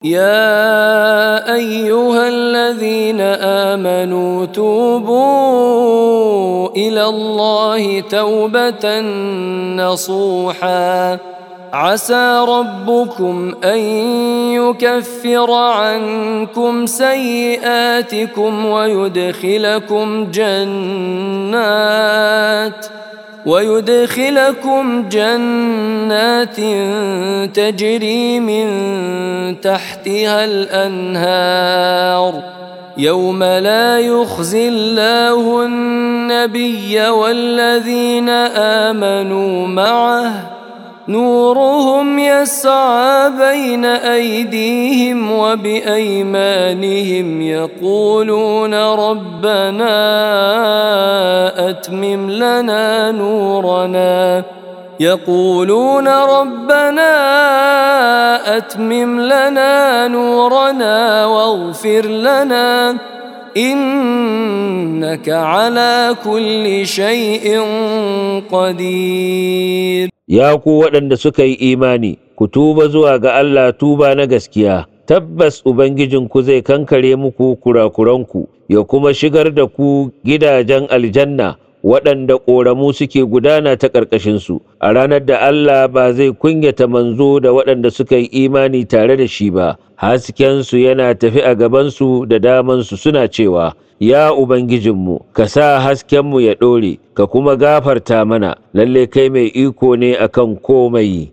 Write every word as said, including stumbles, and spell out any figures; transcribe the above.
يا أيها الذين آمنوا توبوا إلى الله توبة نصوحا عسى ربكم أن يكفر عنكم سيئاتكم ويدخلكم جنات ويدخلكم جنات تجري من تحتها الأنهار يوم لا يخزي الله النبي والذين آمنوا معه نورهم يسعى بين أيديهم وبأيمانهم يقولون ربنا أتمم لنا نورنا يقولون ربنا أتمم لنا نورنا واغفر لنا إنك على كل شيء قدير. Ya ku waɗanda suka yi imani, ku tuba zuwa ga Allah tuba na gaskiya, tabbas Ubangijinku zai kankare muku kurakuranku, ya kuma shigar da ku gidajen aljanna waɗanda ƙoramu suke gudana ta ƙarƙashinsu, a ranar da Allah ba zai kunyata manzo da waɗanda suka yi imani tare da shi ba, haskensu yana tafi a gabansu da damansu suna cewa, Ya Ubangijinmu, ka sa haskenmu ya ɗore, ka kuma gafarta mana, lalle kai mai iko ne akan komai.